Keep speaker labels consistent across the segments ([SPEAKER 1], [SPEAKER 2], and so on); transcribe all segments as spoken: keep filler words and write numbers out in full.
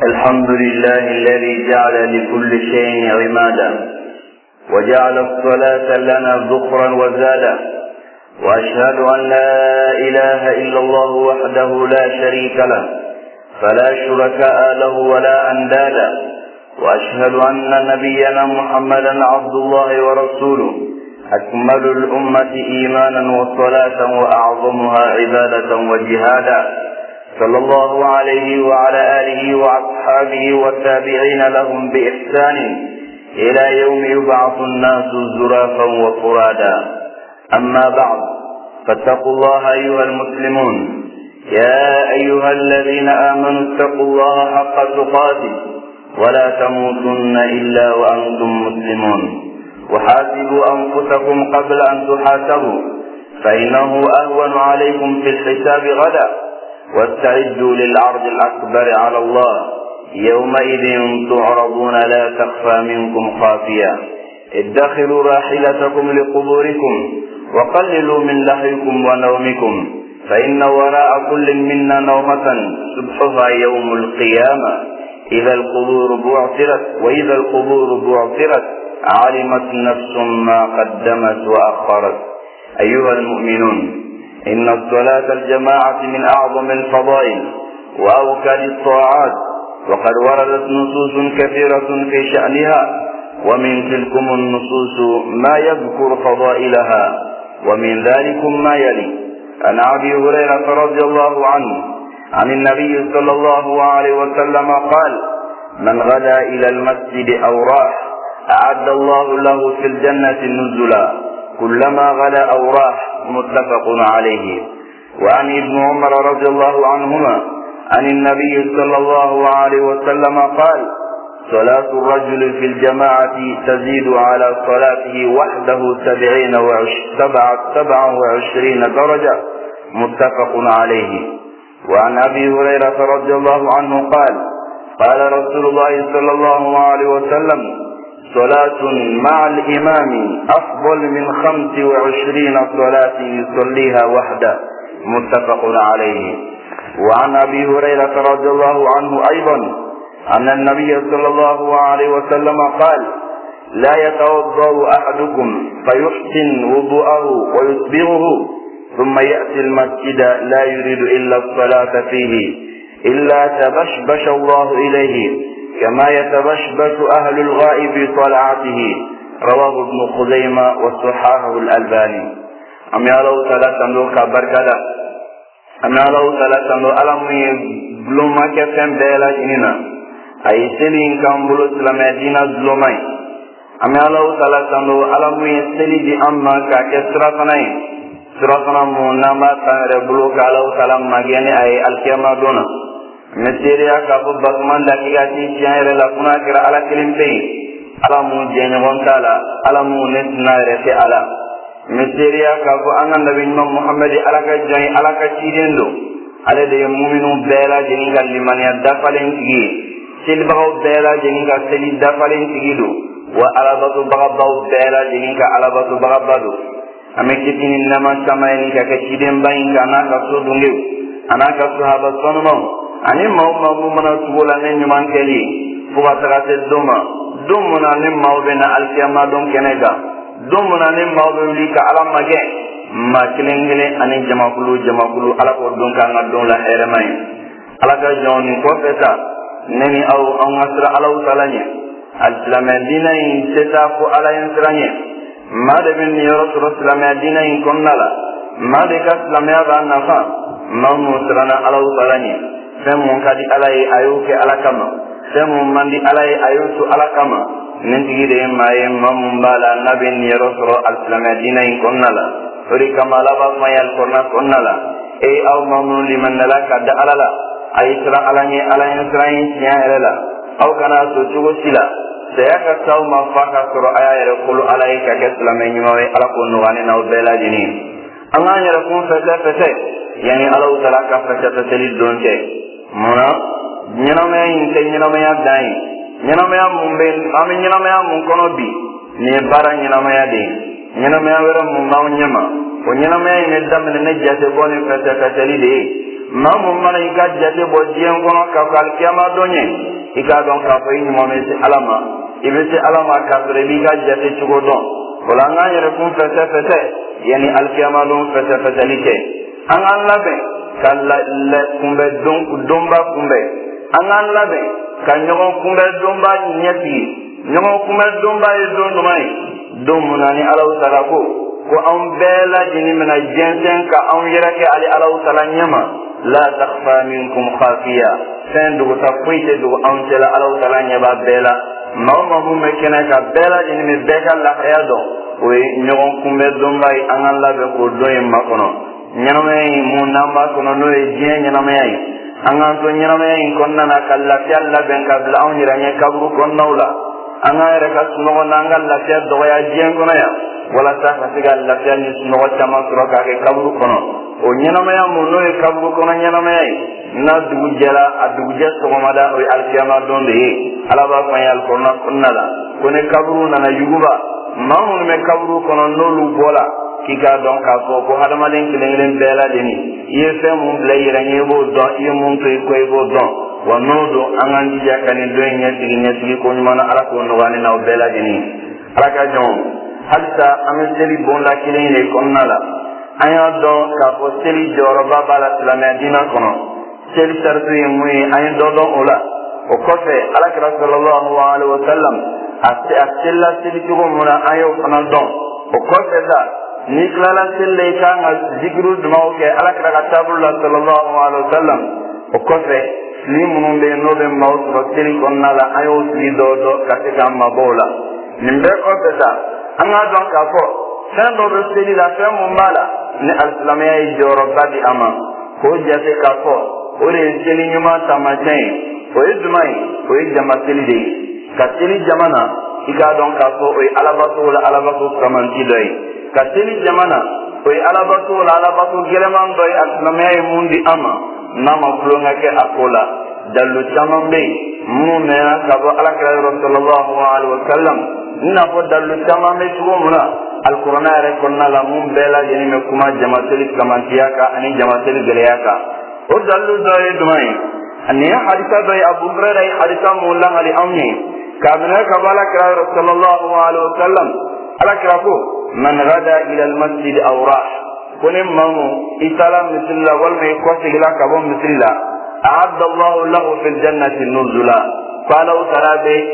[SPEAKER 1] الحمد لله الذي جعل لكل شيء عمادا وجعل الصلاة لنا ذخرا وزادا، وأشهد أن لا إله إلا الله وحده لا شريك له فلا شركاء له ولا أندادا، وأشهد أن نبينا محمدا عبد الله ورسوله أكمل الأمة إيمانا وصلاة وأعظمها عبادة وجهادا، صلى الله عليه وعلى آله وأصحابه والتابعين لهم بإحسان إلى يوم يبعث الناس زرافا وفرادا. أما بعد، فاتقوا الله أيها المسلمون، يا أيها الذين آمنوا اتقوا الله حق تقاته ولا تموتن إلا وأنتم مسلمون، وحاسبوا أنفسكم قبل أن تحاسبوا فإنه أهون عليكم في الحساب غدا، واستعدوا للعرض الأكبر على الله يومئذ تعرضون لا تخفى منكم خافية. ادخلوا راحلتكم لقبوركم وقللوا من لهوكم ونومكم، فإن وراء كل منا نومة صبحها يوم القيامة. إذا القبور بعثرت وإذا القبور بعثرت علمت نفس ما قدمت وأخرت. أيها المؤمنون، إن الصلاة الجماعة من أعظم الفضائل وأوكد الطاعات، وقد وردت نصوص كثيرة في شأنها، ومن تلكم النصوص ما يذكر فضائلها، ومن ذلكم ما يلي: عن أبي هريرة رضي الله عنه عن النبي صلى الله عليه وسلم قال: من غدا إلى المسجد أو راح أعد الله له في الجنة نزلا كلما غدا أو راح، متفق عليه. وعن ابن عمر رضي الله عنهما عن النبي صلى الله عليه وسلم قال: صلاة الرجل في الجماعة تزيد على صلاته وحده سبعين سبعة وعشرين درجة، متفق عليه. وعن أبي هريرة رضي الله عنه قال: قال رسول الله صلى الله عليه وسلم: صلاة مع الإمام أفضل من خمس وعشرين صلاة يصليها وحده، متفق عليه. وعن أبي هريرة رضي الله عنه أيضا أن النبي صلى الله عليه وسلم قال: لا يتوضأ أحدكم فيحسن وضوءه ويسبغه ثم يأتي المسجد لا يريد إلا الصلاة فيه إلا تبشبش الله إليه كما يتبشبش أهل الغائب في طلعته، رواه ابن خزيمة وصححه الألباني. أم يالله ثلاثة نوكا بركدا أم يالله ثلاثة نو ألمي بلوما كفن بيلا جنينا أي سلين كان بلو سلام دينا بلوماي. أم يالله ثلاثة نو ألمي سلي دي أما كاكسرافناي سرافنا موناما تانر بلو كالله سلام مجاني أي الكيما دونا meseriya ka bu bagman da kiga ti jere la kuna kira ala kilimpe ala mu jenya wontala ala mu nesna rete ala meseriya ka bu anan nabi Muhammad ala ka jay ala ka cidendo ala de mu'minu bela jinga limaniya dafalen tigi silbaw bela jinga seli dafalen tigido wa ala batu bagabaw bela jinga ala batu bagabado amekitini nama samaini ka ka ciden bayin kana ka so dunge anaka sahaba sonno ani maw maw mana tugola ne nyuman keli fuga tarate doma domuna ne maw bena alkiyama don kenega domuna ne maw be lika ala mage ma kilengele ani jamakulu jamakulu ala ko don kan don la heremay ala ka joni ko feta neni aw an asra ala utalanya al-islam dina in seta ko ala insranye ma de bin ya rasul islam dina in konnala ma de ka islam ya ba nafa ma musrana ala utalanya semu kadi alay ayuke alakama semu mandi alay ayusu alakama nintigi de maye mamumbala nabin ya rasul al-islam dina in konnala ori kamala ba mayal konna konnala e aw mamun liman laka da alala ay sira alanye alanye sirayin siyaala aw kana so tugo sila sayaka saw ma faka sura ayaya qulu alayka kaslam nyuwe alako no wane naw bela dini anganya rakun fata fata yani alaw talaka fata fata lidonte mona nyiname inte nyiname ya dai nyiname ya mumbe ami nyiname ya mun kono bi ni bara nyiname ya de nyiname ya wera mun maw nyama o nyiname ya ne damne ne jate boni fata fata lide mamu mana ika jate bo diyen kono ka kal kiyama donye ika don ka fay ni mo mesi alama ibisi alama ka sore bi ka jate chugo don wala nga yere kum fete fete yani al kiyama don fete fete like an an labe kala le kumbe don domba kumbe an an labe kan nyogon kumbe domba nyati nyogon kumbe domba e don domai don munani alaw salako ko an bela jini mina jensen ka an yerake ali alaw salanyama la takhfa minkum khafiya sen dugu ta fuite dugu an tela alaw salanyaba bela mawma mu mekena ka bela jini mi beka la hayado o nyogon kumbe domba e an an labe ko doye makono ñaname mu namba kono no e jien ñaname ay angan to ñaname ay konna na kala fi alla ben ka bla on yiranye kabru konna wala anga re ka suno nanga la fi do ya jien kono ya wala ta ka tiga la fi ni suno tama suro ka ke kabru kono o ñaname ya mu no e kabru kono ñaname ay na dugu jela adugu jesto ko mada o alkiyama donde ala ba fa yal kono konna la kone kabru na na yuguba mamun me kabru kono no lu bola kika don ka ko ko hadamalen kilenglen bela deni yefe mum bla yiranye bo don ye mum to ko bo don wa nodo angandi jakani do nya tigi nya tigi ko nyuma ala ko no wani na bela deni ala ka jon halta ameseli bon la kilengle konnala aya don ka ko seli joro baba la la medina kono seli tartu yemui ay do don ola o kofe ala ka sallallahu alaihi wasallam ate atella seli ko mona ayo kono don o kofe da ni klala selle kanga zikru dumaw ke ala kara tabullah sallallahu alaihi wasallam o kofe ni munum be no be maw so tiri konna la ayo si do do katika mabola nimbe ko beta anga don ka fo san do be seli la fa mum mala ni al-islamiyya joro badi ama ko jate ka fo o re seli nyuma tamajen o idmai o jama seli de ka seli jamana iga don ka fo o alabatu wala alabatu kamanti dai kateli jamana oy alabatu wala alabatu geleman doy aslamay mundi ama nama kulonga ke akola dalu tamambe munena kabo alakra sallallahu alaihi wasallam na fo dalu tamambe tugumuna alqur'ana re konna la mum bela jeni me kuma jamateli kamantiyaka ani jamateli geleyaka o dalu doy dumai ani haditha doy abu hurairah haditha mulla ali amni kabna kabala kra sallallahu alaihi wasallam alakra ko من غدا الى المسجد او راح كن مامو اتلا مثل الله والمي كوتي لا كبو مثل الله اعد الله له في الجنه نزلا قالوا ترى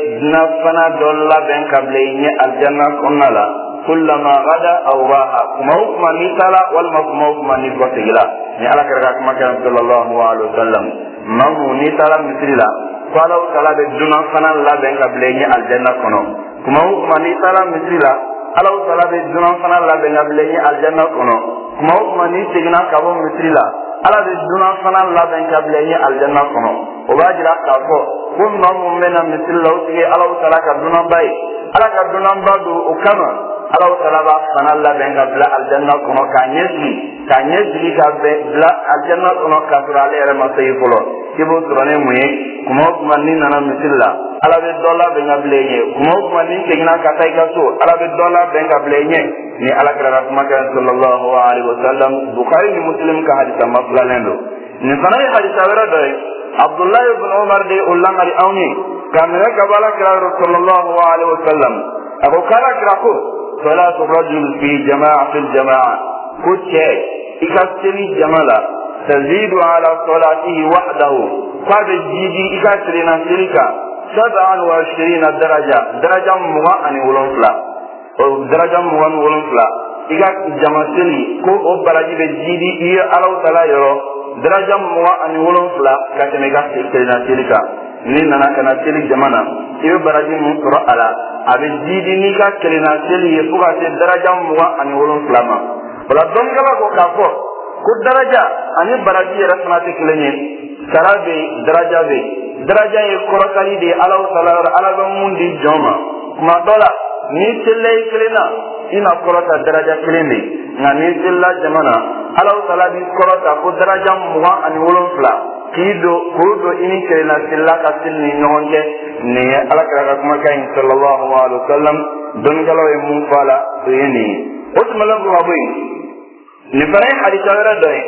[SPEAKER 1] بنفنا دولا بين قبلين الجنه كنلا كلما غدا او راح موكما نتلا والموكما نكوتي لا ni ala kara kuma kan sallallahu alaihi wasallam mamu nitala مثل الله قالوا ترى بنفنا لا بين قبلين الجنه كنو kuma موكما نتلا مثل الله alaw sala be dunan fana la be ngable ni aljanna kono kuma kuma ni signa kabo misri la ala be dunan fana la be ngable ni aljanna kono o ba jira ka ko kun ma mu mena misri la utige alaw sala ka dunan bay ala ka dunan badu o kama alaw sala ba fana la be ngable aljanna kono ka nyesi ka nyesi ka be la aljanna kono ka sura le re ma sey folo kibo turane muye kuma kuma ni nana misri la ala be dola be ngable ni kuma kuma ni signa ka tay ka so ala be dola be ngable ni ni ala kara kuma kan sallallahu alaihi wasallam bukhari ni muslim ka hadith maflalendo ni fanay hadith awara doy abdullah ibn umar de ullan ali awni kamera kabala kara sallallahu alaihi wasallam abu kala kara ko salatu rajul fi jama'ati al-jama'a kuche ikasteli jamala tazidu ala salatihi wahdahu qad jidi ikastrina silika سبعا وعشرين درجة درجة موان ولنفلا أو درجة موان ولنفلا إذا جمعتني كو أبراجي بجدي إيه على وتلا يرو درجة موان ولنفلا كتمجا سكرنا سلكا نينا كنا سلك جمانا إيه براجي مصر على أبجدي نيكا كرنا سلي يفوق درجة موان ولنفلا ما ولا دمجلا كو كافو كو درجة أني براجي رسمة كلني سرابي درجة بي daraja ye korokali de alaw salar alaga mundi joma ma dola ni tillay klina ina korota daraja klini ngani tilla jamana alaw salabi korota ko daraja muwa ani wolon fla kido kudo ini klina tilla ka tilni nonge ne alakara kuma kain sallallahu alaihi wasallam don galo e mun fala yini otmala ko abu ni bare hadith awara doy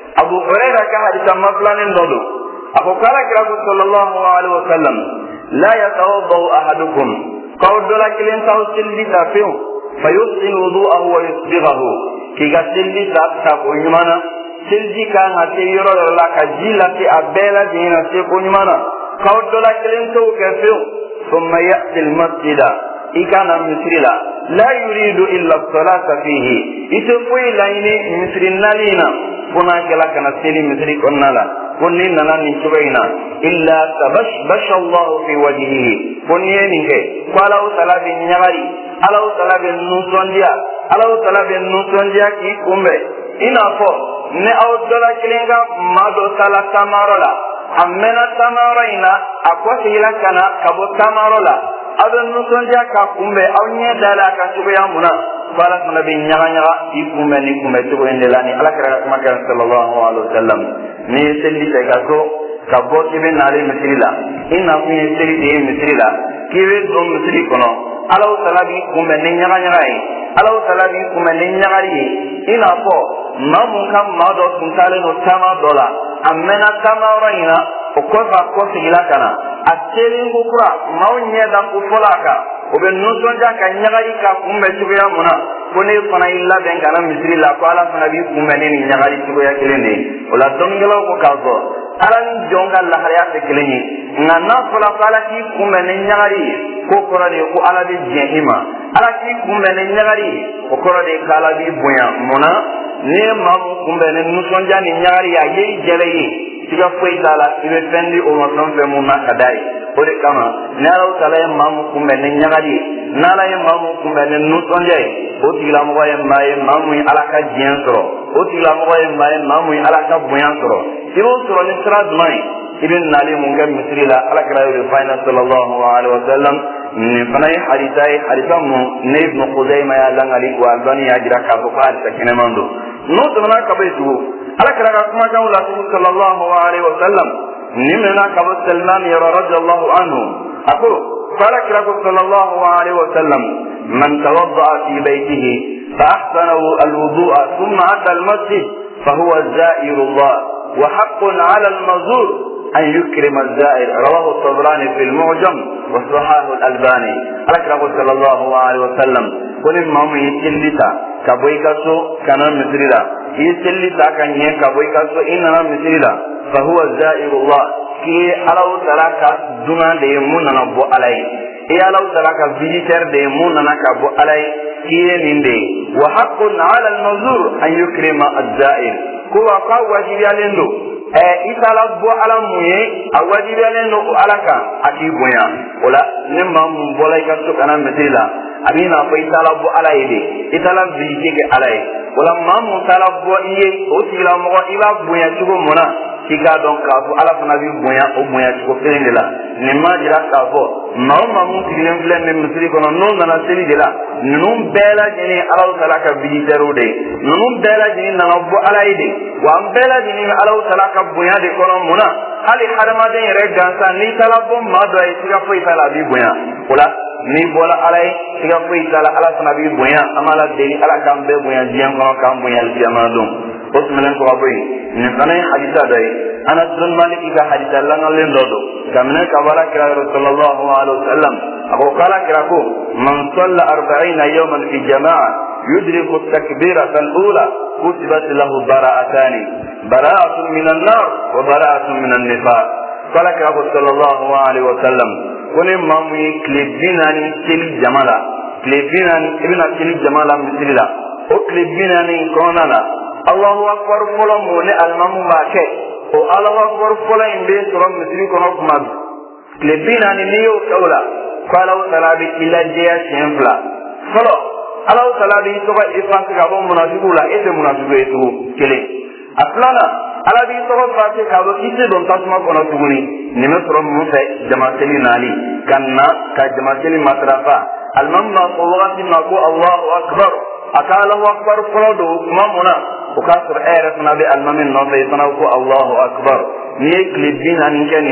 [SPEAKER 1] Abu Hurairah ka hadisa maflanin dodo ako kala kira sallallahu alaihi wasallam la yatawadda ahadukum qawdala kilin taw silli tafiu fayusqil wudu'ahu wa yusbighahu kiga silli ta ko nyumana silji kan hati yoro la ka jila ti abela dina se ko nyumana qawdala kilin taw kafiu thumma ya'ti al-masjida ikana misrila la yuridu illa as-salata fihi itfui laini misrinalina kuna kala kana seli misri konnala kunni nana ni chubaina illa tabashbasha Allah fi wajhihi kunni ninge qalau salabi nyagari alau salabi nusondia alau salabi nusondia ki kumbe ina fo ne aw dola kilenga mado sala tamarola amena tamaroina akwasi ila kana kabo tamarola adan nusondia ka kumbe aw nye dala ka chubaya muna fala nabi nyaga nyaga ikumbe ni kumbe tuko endelani alakara makar sallallahu alaihi wasallam ni selli tega ko kabo tibe nali misrila inna ku selli de misrila kiwe do misri kono alaw salabi kumbe ni nyaga nyaga yi alaw salabi kumbe ni nyaga yi ina ko mamun kam mado tuntale no tama dola amena tama raina o ko fa ko sigila kana ateli ngukura mawnye da ku folaka obe nusonja ka nyagari ka kumbe tuya muna kone fana illa ben kana misri la ko ala fana bi kumbe ni nyagari tuya kelende ola dongelo ko kazo alan jonga la hariya te keleni ngana fala fala ki kumbe ni nyagari ko korade ko ala bi jehima ala ki kumbe ni nyagari ko korade kala bi buya muna ne mamu kumbe ni nusonja ni nyagari ya yi jeleyi tiga foi dala ibe fendi o mo son fe mun nakadai o de kama nala o tala mamu kumbe ne nyagadi nala ye mamu kumbe ne nusonje o tigla mo ye maye mamu alaka jien soro o tigla mo ye maye mamu alaka buyan soro ibo soro ni sra dmai ibn nali mun ga misri la alaka ra final sallallahu alaihi wasallam ni fanai hadithai haditham ne ibn Khuzaimah ya langali wa albani ya jira ka ko fa ta kinemando no to na ka bai tu alakara ka kuma kan Allah sallallahu alaihi wasallam nimena ka Salman ya radhiyallahu anhu ako alakara ka sallallahu alaihi wasallam man tawadda fi baytihi fa ahsana alwudu'a thumma ata almasjid fa huwa zairullah wa haqqun 'ala almazur an yukrim alzair rawahu at-Tabrani fi al-Mu'jam wa sahahu al-Albani alakara ka sallallahu alaihi wasallam kunin mamu yitindita kaboikaso kana misrila yiselli takanye kaboikaso inana misrila fa huwa zairullah ki alaw talaka duna de munana bo alai e alaw talaka visitor de munana ka bo alai ki ninde wa haqqun ala al-mazur an yukrima az-zair ko ka wajibi alendo e itala bo ala muye awajibi alendo alaka akiboya wala nimma mun bolay ka to kana misrila abina fa itala bo ala yede itala visiter ke ala yi wala mamu tala bo iye o tila mo iba buya tugo mona tiga don ka fu ala fana bi buya o buya tugo felende la ni ma jira ka fo mamu mamu tilen flen ne misri kono non nana seli de la nunum bela jeni ala tala ka visiter de nunum bela jeni nana bo ala yede wa bela jeni ala tala ka buya de kono mona ali harama de re gansa ni tala bo ma do ay tiga fo itala bi buya wala ni bola alay tiga foi dala ala fana bi boya amala deli ala kambe boya jian ko kam boya al kiamandum osmelen ko boy ni tanay hadisa day ana sun maliki ga hadisa lan len dodo kamne kabala kira sallallahu alaihi wasallam abu kala kira ko man salla arba'ina yawman fi jama'a yudriku at-takbirata al-ula kutibat lahu bara'atani bara'atun minan nar wa bara'atun minan nifaq kala kira sallallahu alaihi wasallam kone mamu ye kile binani keli jamala kile binani ibina keli jamala misrila o kile binani kona la Allahu akbar folo mo ne almamu ba ke o Allahu akbar folo imbe soro misri kono kuma kile binani ne yo tawla qala wa talabi illa jiya shemfla folo Allahu talabi to ba ifan ka bo munafiqula ete munafiqu etu kele aplana ala bi to ba ke ka bo kite don tasma kono tuguni nime soro mu fe jamateli nali kanna ka jamateli matrafa almamma qawati ma ko Allahu akbar akala Allahu akbar folo mamuna o ka sur era nabi almamin no fe sana ko Allahu akbar ni klibina ni kenina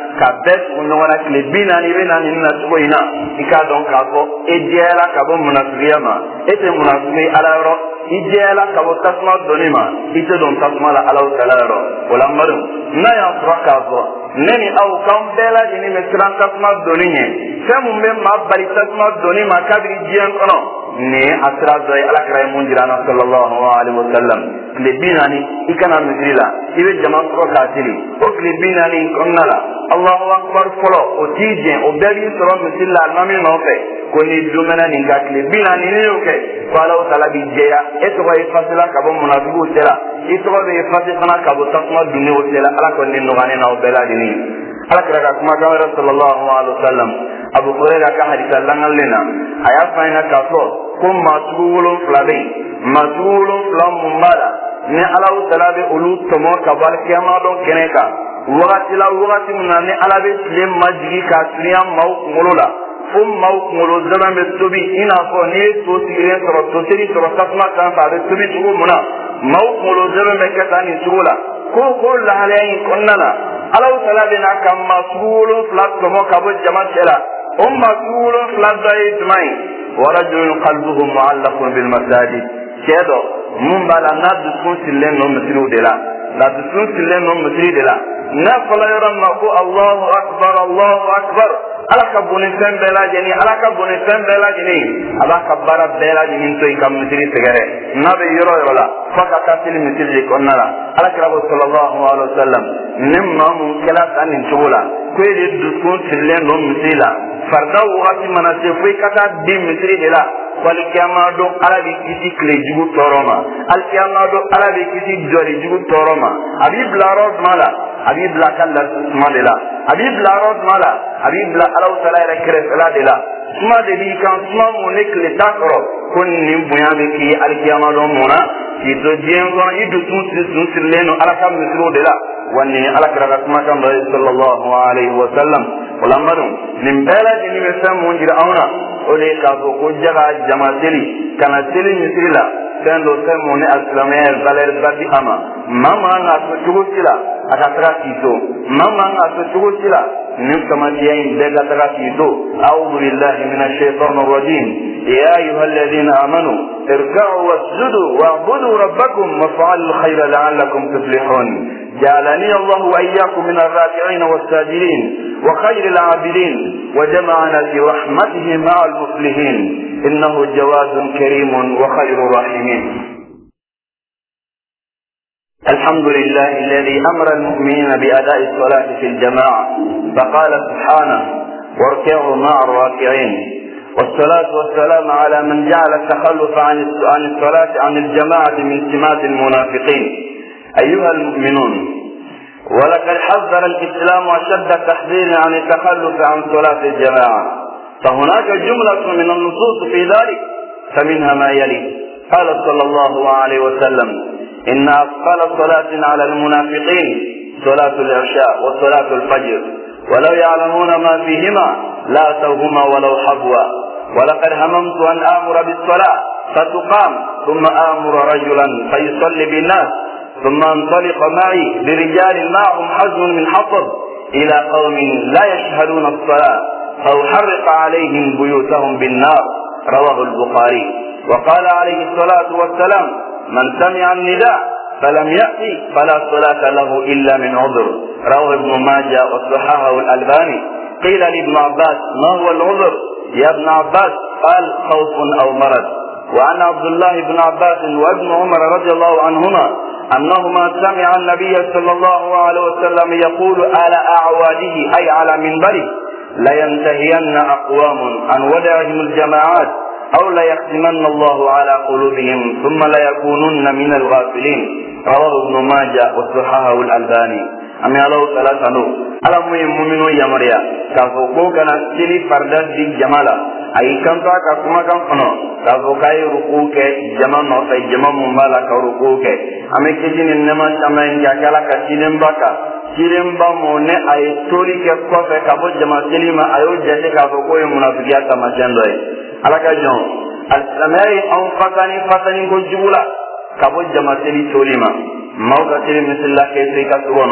[SPEAKER 1] kabet unona klebina ni bena ni na tuina ikadon kako ejela kabo munafiyama ete munafi alaro ijela kabo tasma donima ite don tasma la alaw talaro wala marum na ya frakazo neni au kambela ni me tran tasma doninye femu me ma bari tasma donima kadri jian kono ne asra doy ala kray munjirana sallallahu alaihi wasallam klebina ni ikana mizila ibe jama ko katili o klebina ni konnala Allahu akbar folo o tije o beri soro misilla almami nofe ko ni dumena ni ngakle bina ni ni oke fala o tala bi jeya eto ko ifasila kabo munafiqu tela ito ko ifasila kabo tasma dunni o tela ala ko ni nogane na o bela dini ala kira kuma ga sallallahu alaihi wasallam abu hurairah ka hadith langal lena aya faina ka so kum masulun flabe masulun flam mumala ni ala o tala be ulu tomo kabal kiyama don keneka wakati la wakati munane alabe tile majigi ka suriya mau ngolola fum mau ngolo zaman be tobi ina ko ne to tire soro to tiri soro tasma kan fa be tobi tugo muna mau ngolo zaman be kata ni tugola ko ko la halayi konnana alaw talabe na kam masulo flat ko mo kabo jama tela um masulo flat dai tmai wa rajulun qalbuhu mu'allaqun bil masajid kedo mun bala nadu kun silen no mutiru dela la kun silen no mutiru dela na fala yaramma ko Allahu akbar Allahu akbar alaka bonin bela jeni alaka bonin bela jeni alaka bara bela jeni to ikam mitri segare nabe yoro yorola faka katil mitri konnala alaka rabb sallallahu alaihi wasallam nimma mun kala kan tula ko ye dukun tille no mitila farda wati manase foi kata di mitri dela wal kiyamado alabi kiti kle jugu toroma al kiyamado alabi kiti jori jugu toroma abib la rod mala habib la kala smadela habib la rod mala habib la alaw sala ila kire sala dela sma de bi kan sma mo ne kle takro kon ni buya be ki al kiyama do mona ki to jengo idu tun tun sirleno ala kam misro dela wanni ala kira kuma kan bay sallallahu alaihi wasallam wala maru nim bela de ni mesam mo jira awna o de ka ko jaga jamateli kana teli misrila kan do temo ne aslamel valer badi ama mama na to tugutila akataka kito mama na to tugutila nim kama diain bega taka kito a'udhu billahi minash shaitanir rajim ya ayyuhalladhina amanu irka'u wasjudu wa'budu rabbakum waf'alul khayra la'allakum tuflihun ja'alani Allah wa iyyakum min ar-raki'in was-sajidin wa khayril 'abidin wa jama'ana fi rahmatihi ma'al muflihin innahu jawadun karimun wa khayrur rahimin. الحمد لله الذي أمر المؤمنين بأداء الصلاة في الجماعة فقال سبحانه واركعوا مع الراكعين والصلاة والسلام على من جعل التخلف عن الصلاة عن الجماعة من سمات المنافقين. أيها المؤمنون ولقد حذر الإسلام أشد التحذير عن التخلف عن صلاة الجماعة فهناك جملة من النصوص في ذلك فمنها ما يلي قال صلى الله عليه وسلم إن أثقل صلاة على المنافقين صلاة العشاء وصلاة الفجر ولو يعلمون ما فيهما لا أتوهما ولو حبوا ولقد هممت أن آمر بالصلاة فتقام ثم آمر رجلا فيصلي بالناس ثم انطلق معي برجال معهم حزم من حطب إلى قوم لا يشهدون الصلاة فأحرق عليهم بيوتهم بالنار رواه البخاري. وقال عليه الصلاة والسلام من سمع النداء فلم يأتي فلا صلاة له إلا من عذر رواه ابن ماجه وصححه الألباني. قيل لابن عباس ما هو العذر يا ابن عباس؟ قال خوف أو مرض. وعن عبد الله بن عباس وابن عمر رضي الله عنهما أنهما سمع النبي صلى الله عليه وسلم يقول على أعواده أي على منبره لينتهين أقوام عن ودعهم الجماعات أو ليختمن الله على قلوبهم ثم ليكونن من الغافلين رواه ابن ماجه وصححه الألباني. أمي الله ثلاثة نو على مؤمن يمريا كفوكو كان سيلي فردا دي جمالا أي كم تا كما كم فنو كفوكاي ركوك جمال نوفي جمال ممالا كركوك أمي كجين إنما شمعين جاكالا كسيلم باكا سيلم با مونة أي تولي كفوكا كفو جمال سيلما أيو جاتي كفوكو يمنافقيا كما جندوي alaka jon al-samai an fatani fatani ko jula kabo jamateli tolima mawka tele misalla ke sai ka suwono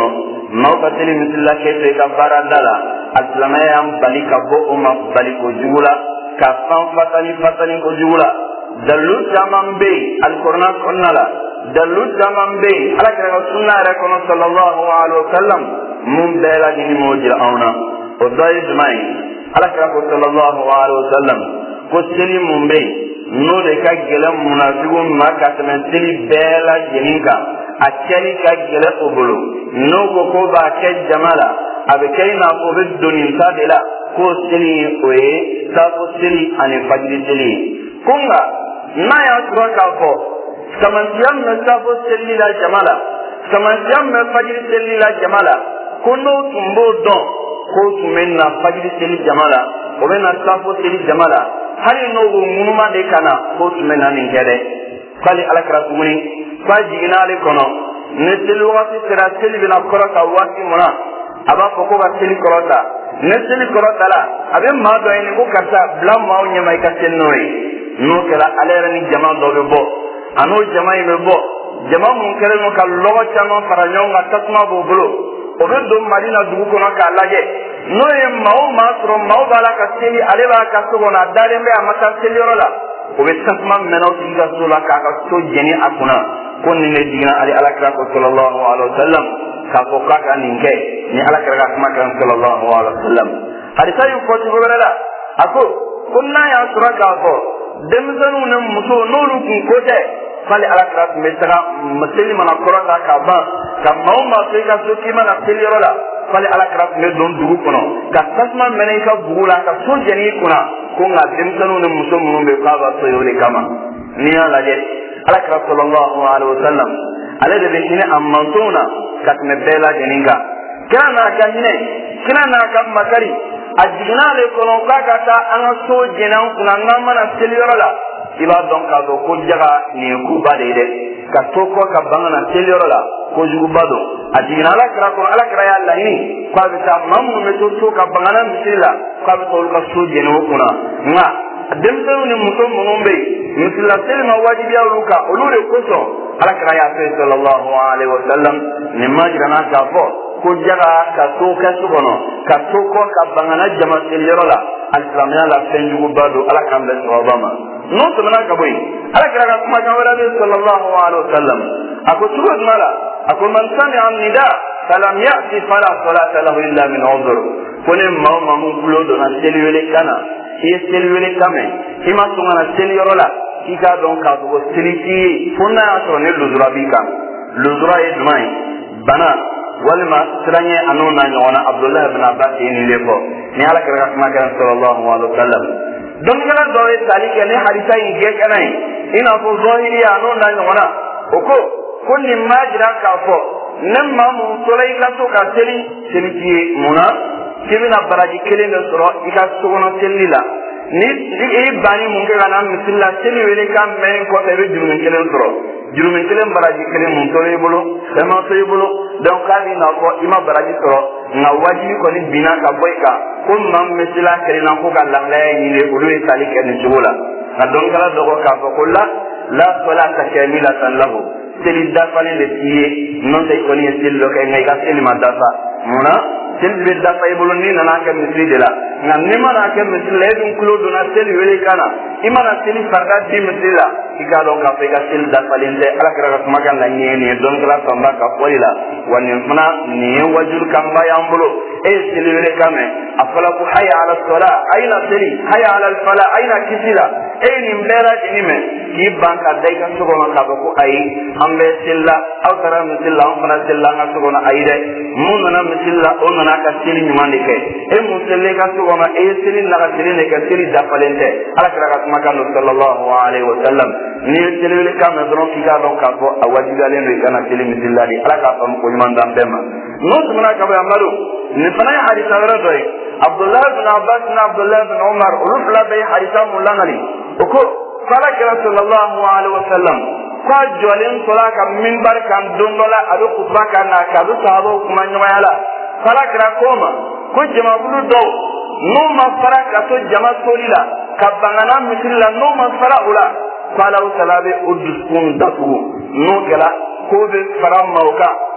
[SPEAKER 1] mauka tili misilla kete ka baradala al-islamaya bali ka bo umma bali ko jugula ka fan fatani fatani ko jugula dalu jamambe al-Qur'an konnala dalu jamambe ala kira sunna rakono sallallahu alaihi wasallam mun bela ni mojira auna o dai jumai ala kira sallallahu alaihi wasallam ko tili mumbe no de ka gelam munafiqun ma ka tili bela jininka akeli ka gele obolo no ko ko ba ke jamala abe kayna ko bidunin sadila ko tili oye sa ko tili ani fajri tili kunga na ya suraka ko samantiyam na sa ko tili la jamala samantiyam na fajri tili la jamala kono tumbo don ko tumenna fajri tili jamala o bena sa ko tili jamala hari no go munuma de kana ko tumenna min gele kali alakra kumuni kwa jiginale kono ne teli wati tera teli bina korota wati mona aba foko ga teli korota ne teli korota la abe ma do ene ko kata blam ma onye mai ka tenoi no kala alera ni jama do be bo ano jama be bo jama mun kere no ka logo chama faranyo ga tatma bo bolo o be do marina dugu kono ka laje no e mawo ma tro mawo bala ka teli aleba ka so na dare me amata teli rola o be tatma meno tiga sola ka ka so jeni akuna kon ni ne digna ali alakra ko sallallahu alaihi wasallam ka ko ka ka ninge ni alakra ka kuma kan sallallahu alaihi wasallam hadisa yu ko ti bobala ako kunna ya suraka ko demzanu ne muso nolu kun ko te fali alakra me tara muslim mana koraka ka ba ka mauma fe ka so ki mana telirola fali alakra me don dugu kono ka tasma menen ka bugula ka so jeni kuna ko nga demzanu ne muso mun be ka ba so yole kama ni ala je alakra sallallahu alaihi wasallam alade be hina amantuna katne bela jeninga kana ka hine kana ka makari ajina le kono kaka ta an so jenan kuna ngamana telirola iba don ka do ko jaga ni ku bade de ka to ko ka bangana telirola ko jugu bado ajina alakra ko alakra ya allah ni ko be ta mamu me to to ka bangana misila ko be to ka so jeno kuna nga demsenu ni muso munumbe misla selma wajibi ya ruka olure koso alakra ya sallallahu alaihi wasallam ni majrana ka fo ko jaga ka to ka sugono ka to ko ka bangana jama selirola al-islamia la fenjugo bado alakam ben obama no to mana ka boy alakra ka kuma ka wala sallallahu alaihi wasallam ako tuwa mala ako man sami am nida falam ya'ti fala salata lahu illa min udhr kone mawma mun kulo do na seliyole kana ki seliyole kame ima tungana seliyorola ika don ka go seliki fonna to ne luzura bika luzura idmai bana walma siranye anona nyona abdullah ibn abbas ni leko ni ala kara kuma kan sallallahu alaihi wasallam don kala do e salike ne hadisa inge kanai ina ko zohiri anona nyona oko kunni majra ka fo nemma mu tolay la to ka seli seliki muna kibina baraji kelen do soro ika sogono selila ni e bani mun ga na misilla seli wele kam men ko be jurumen kelen soro jurumen kelen baraji kelen mun tolay bolo sama toy bolo donc kali na ko ima baraji soro na wajibi ko ni bina ka boyka ko mam misilla kelen na ko ga la ni le ulu e sali ken jula na don kala do ko ka ko la la salata kamilatan lahu seli dafale le tiye non tay ko ni sel lo kay ngay ga seli ma dafa muna sel be dafa e bolo ni na ka misri de la na nima na ka misri le dum kulo do na sel wele kana imana seli farda di misri la ika do ka fe ga sel dafale le ala kra ka maga la ni ni don kala samba ka polila wani muna ni wajur kamba yambulo e sel wele kame afala ku hayya ala sala aina seli hayya ala al fala aina kisila e ni mbera ni me ki banka dai ka so ko ka ko ai ambe silla aw tara misilla on fana silla nga so ko na ai de mun na misilla on na ka sili ni mande ke e mun selle ka so ko na e sili na ka sili ne ka sili da falente ala kra ka kuma kan sallallahu alaihi wasallam ni sili le ka me don ki ga don ka ko awaji galen re kana sili misilla di ala ka fam ko man dan bema no tumana ka ba amaru ni fana hadith awra doy abdullah ibn abbas na abdullah ibn umar ulul bay hadith mulanali ko kala kira sallallahu alaihi wasallam kwa jolin sola ka minbar kan dondola adu khutba kan na ka du sahabo kuma nyawala kala kira koma ko jama bulu do no ma fara ka to jama solila ka bangana misilla no ma fara ula kala salabe udus kun datu no kala ko be fara mauka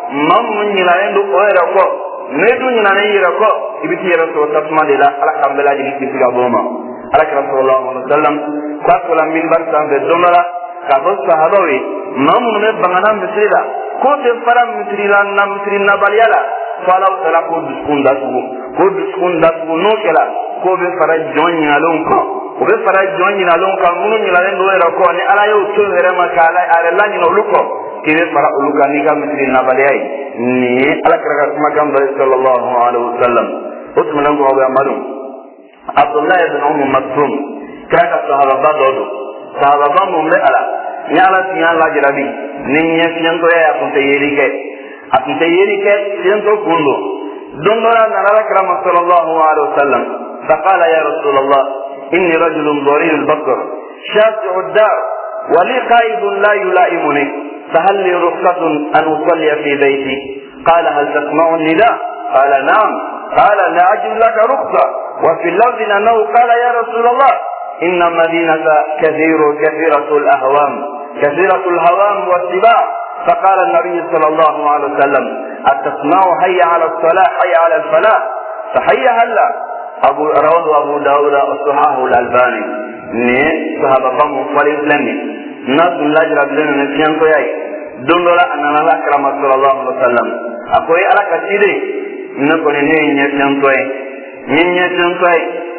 [SPEAKER 1] mamun nyina endo oera ko nedu nyina ne yira ko ibiti yira so tasma de la ala kambela di kiti ga boma ala sallallahu alaihi wasallam kwa kula min bar sambe domala ka bo sahabawi mamun me bangana misrila ko te faram misrila na misrina baliala fala tala ko duskunda su ko duskunda su no kala ko be fara jonya lon ko ko be fara jonya lon ka munu nyila ndo era ko ni ala yo to here makala ala la nyino luko kire fara uluka ni ga misrina baliai ni ala kara kuma kan sallallahu alaihi wasallam usman ngo ga maru Abdullah ibn Umm Maktum kana sahaba dodo sahaba mo me ala nyala tiyan la jarabi ni nyen ko ya ko te yeri ke akunte yeri ke tiento kundo dondora nalala karama sallallahu alaihi wasallam faqala ya rasulullah inni rajulun dharir al-bakr shafi'u ad-dar wa li qaidun la yulaimuni fahal li rukhsatun an usalli fi bayti qala hal tasma'u an-nida qala na'am qala la ajid laka rukhsa wa fi al-lafzi annahu qala ya rasulullah inna madinata kathiru kathiratu al-ahwam kathiratu al-hawam was-sibaa فقال النبي صلى الله عليه وسلم أتسمع حي على الصلاة حي على الفلاح فحي هلا أبو رواه أبو داود الصحاح الألباني ني صحابة بام فريد لني ناس لا جرب لنا نسيان كوي دندولا أن الله كرم صلى الله عليه وسلم أقوي على كثير نقول ني نسيان كوي ني نسيان كوي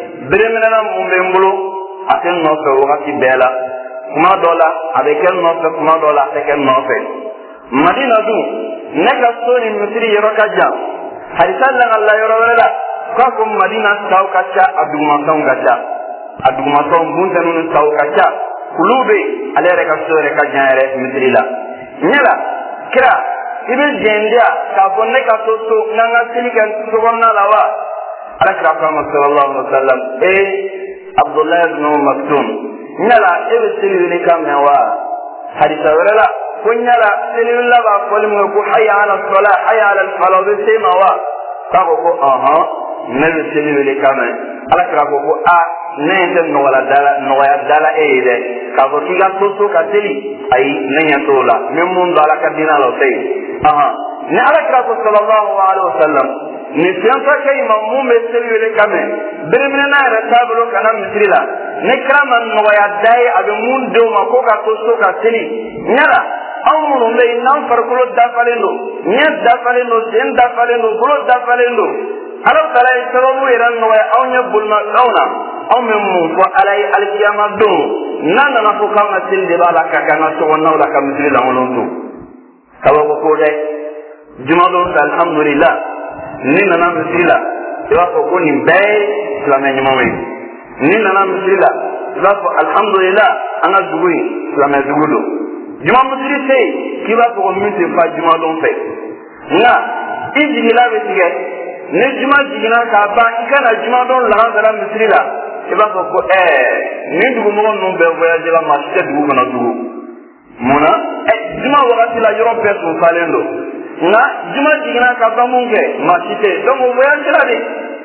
[SPEAKER 1] برمنا مبمبلو أكن نصر وقت بلا كما دولا أبكر نصر كما دولا أكن نصر Madina du neka soni misri yoroka jam harisalla Allah yorowela ka ko Madina taw kacha aduma taw kacha aduma taw bunta nun taw kacha kulube alere ka sore ka jare misri la nyala kira ibe jendia ka bonne ka to to nanga silikan to gonna lawa ala kira Muhammad sallallahu alaihi wasallam e Abdullah ibn Maktum nyala ibe silini kamewa hadisa wala kunyala sililla ba kolmu ko hayya ala salat hayya ala falah sema wa ka ko aha ne silili kama ala kira ko ko a ne den no wala dala no ya dala e de ka ko tiga to to ka teli ai ne ya to la min mun dala ka dina lo sei aha ne ala kira ko sallallahu alaihi wasallam ni fianka kai mamu me silili kama birmina na ra tablo kana misrila ne kama no ya dai abe mun do ma ko ka to to ka teli nyara amuru me nan farkulo dafalendo nya dafalendo sen dafalendo bulo dafalendo ala tala sababu iran no ya awnya bulma launa amme mu ko alai alkiyama do nan na ko kama tin de bala ka kana to wonna la kam tin la wonon to sababu ko de jumado alhamdulillah ni nana misila ya ko ko ni be la men mowe ni nana misila la ko alhamdulillah ana dugui la men dugudo juma musiri sei kiba ko min te fa juma don fe nga injila be tige ne juma jigina ka ba ikana juma don la dara misiri la kiba ko ko eh ni dugu mo non be voyage la ma te dugu kana dugu mona eh juma wakati la yoro pe so falendo nga juma jigina ka ba mun ke ma te do mo voyage la de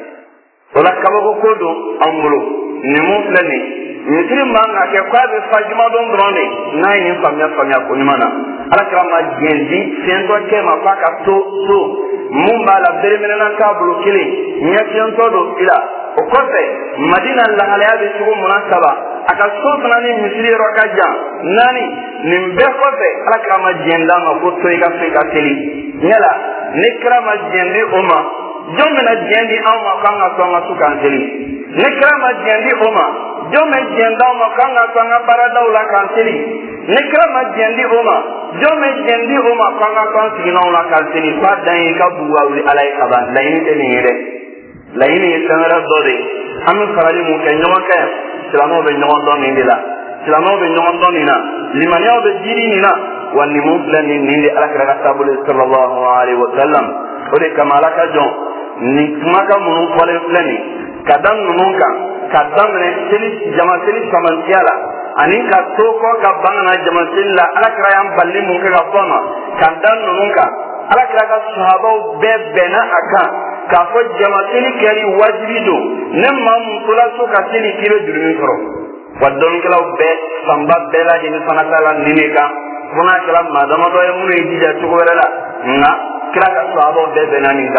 [SPEAKER 1] wala kaba ko kodo amulo ni mo flani misiri manga ke kwa be fajima don drone nai ni famia famia ko nyimana ala krama jendi sento ke ma paka to to mumba la beremena na ka blokile nya sento do ila o kote madina la ala be sugo munasaba aka so nani misiri rokaja nani nimbe kote ala krama jenda ma ko to ika fika teli nyala ni krama jendi oma jomena jendi awma kanga songa sukan teli ni krama jendi oma jome jenda ma kanga kanga barada ula kansili nikrama jendi oma jome jendi oma kanga kanga sigina ula kansili fa dai ka buwa uli alai kaba laini te nire laini sanara dode amu farali mu ke nyoma ka silamo be nyoma don ni la silamo be nyoma don ni na limani o be jiri ni na wani mu plan ni ni alakra tabul sallallahu alaihi wasallam ore kamala ka jon ni maka mu fole plani kadan nunka kadam ne sili jama sili samantiala ani ka toko ka bangana jama silla alakra yam balli mun ka fama kadan nunka alakra ka sahaba be bena aka ka fo jama sili kali wajibi do nem ma mun kula so ka sili kilo durmi foro wadon kala be samba bela ni fanatala nineka kuna kala madama do mun e dija to ko wala na kira ka sahaba be benaninga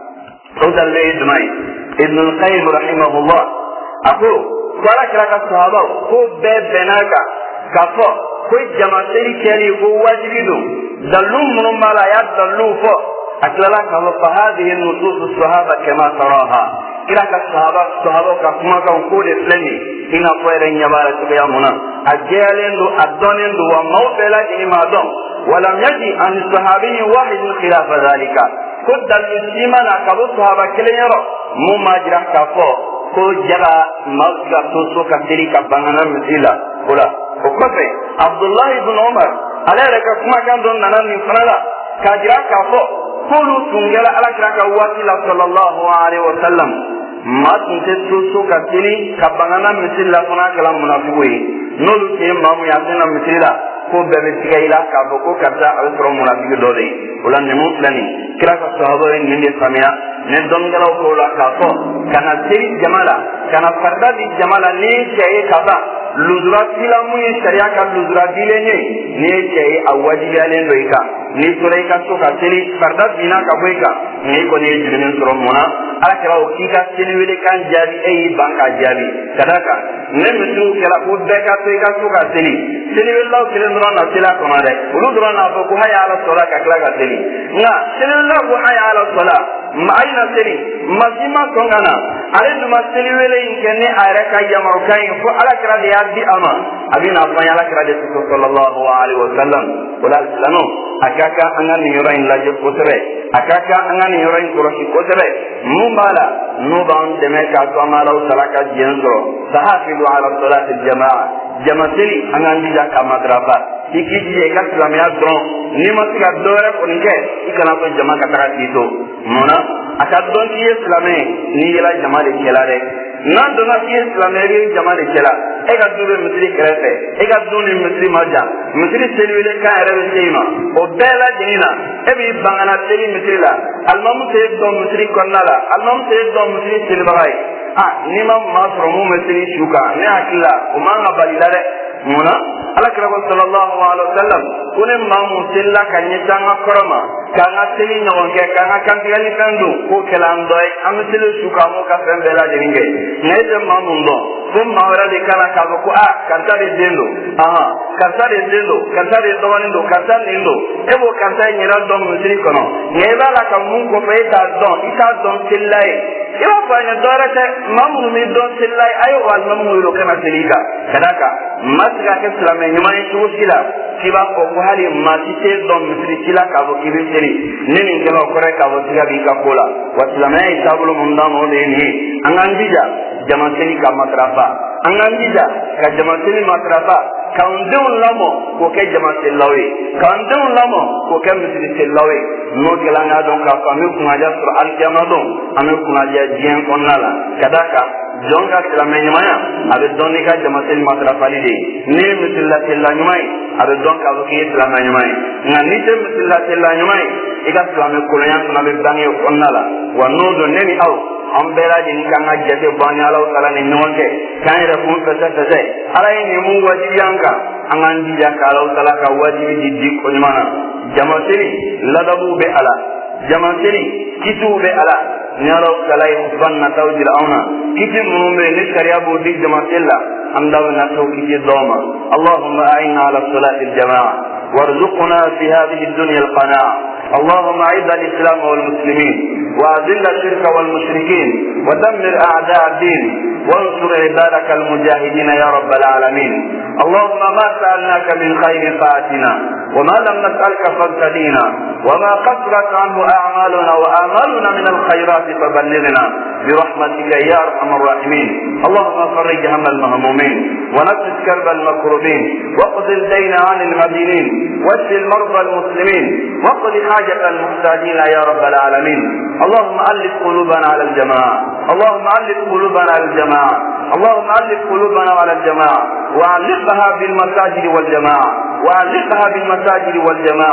[SPEAKER 1] udal le idmai ibn al-qayyim rahimahullah ako kala kira ka sahaba ko be benaka kafo ko jama seri keri ko wajibidu dalum munmala ya dalu fo aklala ka fa hadhihi nusus as-sahaba kama taraha kira ka sahaba sahaba ka kuma ka ko de flani ina ko ere nyabara to ya muna ajelendo adonendo wa mawbela ni madon ولم يجي عن الصحابي واحد خلاف ذلك كد المسلمان كابو صحابه كليرو مما جرى كفو كو جرى مصر توسو كثيري كبانا مثلا ولا وكفي عبد الله بن عمر على لك كما كان دون نانا نفرلا كجرى كفو كلوا تنجلا على كراك واتلا صلى الله عليه وسلم ما تنتسو كثيري كبانا مثلا فنا كلام منافقوي نولو كيم مامو ياسنا مثلا ko bebe tigaila ka boko karta alsoro munafiki dole wala ne mutlani kira ka sahaba ni ne samia ne dongara ko la ka ko kana seri jamala kana farda di jamala ne cheye kaza luzura silamu ni sharia ka luzura dile ne ne cheye awaji gale loika ni sore ka so ka seri farda bina ka boika ne ko ne jirin soro mona ala kira o kika seri wele kan jabi e banka jabi kadaka ne misu kala ko be ka to ka so ka seri seri wela o kire na sila kama de ulu dura na ko haya ala sola ka kala ka seli nga seli la ko haya ala sola mai na seli mazima tongana ale duma seli wele inkene ayra ka yamaru kai ko ala kra de yaddi ama abina fa ala kra de sallallahu alaihi wasallam wala lanu akaka angan ni yora in la je ko tere akaka angan ni yora in ko ro ko tere mumala no ban de me ka to amala sala ka jenso sahafilu ala salati aljamaa jamateli angan di ka madraba ikiji e ka islamia don ni ma tiga dore ko nge ikana ko jama ka tara tito mona aka don ki islamé ni yela jama de kelare nan dona ki islamé ri jama de kela e ga dure musri krefe e ga duni musri maja musri selwele ka erebe seima o bela jinina e bi bangana seli musri la almamu te don musri konnala almamu te don musri selbagai ah ni ma ma promo musri shuka ne akila o ma ngabalilare muna ala kira sallallahu alaihi wasallam kune mamu sella kanye tanga koroma kanga seli nyonge kanga kantiani kandu ko kelandoy amselu sukamo ka fembela jeringe neze mamu ndo fum mawra de kana ka ko a kanta de dendo aha kanta de dendo kanta de dowanindo kanta nindo ebo kanta nyira don musiri kono nyeba la ka mun ko fe ta don ita don sellai ila fa nya dorate mamu mi don sellai ayo wal mamu lo kana selika kadaka masga ke islame nyuma yi usila kiba ko ko hali matite don misri sila ka bo kibi seri nini ngelo kore ka bo tiga bi ka kola wa islame ay tabulu munda mo de ni angandija jamateni ka matrafa angandija ka jamateni matrafa kaundun lamo ko ke jamatel lawe kaundun lamo ko ke misri sel lawe no kelanga don ka fa mi kuma ja sur al jamadon ame kuma ja jien onala kadaka jonga islame nyuma ya abe donni ka jamatel matrafa li de ni misilla tella nyumai abe don ka ko islam nyumai ngani te misilla tella nyumai ika islam ko yan na be bangi onnala wa no do neni aw ambera jini kanga jete bani ala sala ni nyonke kan ra fu pesa pesa ala ni mu wajibi yanka angan di ya kala sala ka wajibi di di ko nyumana jamatiri ladabu be ala jamatiri kitu be ala nyaro kala banna tawjil auna kiti mumbe ni sharia bo di jamatilla amdaw na tawkiti doma allahumma a'inna ala salati aljamaa warzuqna fi hadhihi ad-dunya al-qana'a اللهم اعز الاسلام والمسلمين واذل الشرك والمشركين ودمر اعداء الدين وانصر عبادك المجاهدين يا رب العالمين اللهم ما سالناك من خير فاتنا وما لم نسالك فابتدينا وما قصرت عنه اعمالنا وامالنا من الخيرات فبلغنا برحمتك يا ارحم الراحمين اللهم فرج هم المهمومين ونفس كرب المكروبين واقض الدين عن المدينين واشف المرضى المسلمين واقض حاجة المحتاجين يا رب العالمين اللهم ألف قلوبنا على الجماعة اللهم ألف قلوبنا على الجماعة اللهم ألف قلوبنا على الجماعة وألفها بالمساجد والجماعة وألفها بالمساجد والجماعة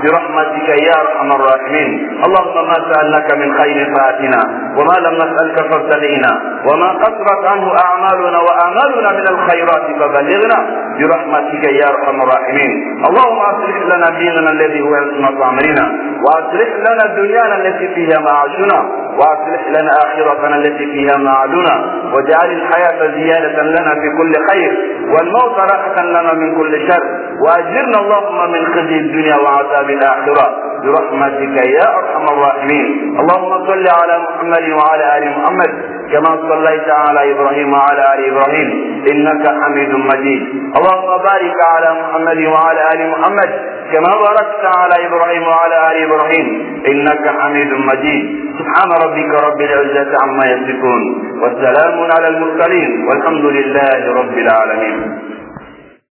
[SPEAKER 1] برحمتك يا أرحم الراحمين. اللهم ما سألناك من خير فآتنا، وما لم نسألك فابتلينا، وما قصرت عنه أعمالنا وآمالنا من الخيرات فبلغنا برحمتك يا أرحم الراحمين. اللهم أصلح لنا ديننا الذي هو عصمة أمرنا، وأصلح لنا دنيانا التي فيها معاشنا، وأصلح لنا آخرتنا التي فيها معادنا، واجعل الحياة زيادة لنا في كل خير، والموت راحة لنا من كل شر، وأجرنا اللهم من خزي الدنيا وعذاب الآخرة برحمتك يا أرحم الراحمين. اللهم صل على محمد وعلى آل محمد كما صليت على إبراهيم وعلى آل إبراهيم إنك حميد مجيد. اللهم بارك على محمد وعلى آل محمد كما باركت على إبراهيم وعلى آل إبراهيم إنك حميد مجيد. سبحان ربك رب العزة عما يصفون، والسلام على المرسلين، والحمد لله رب العالمين.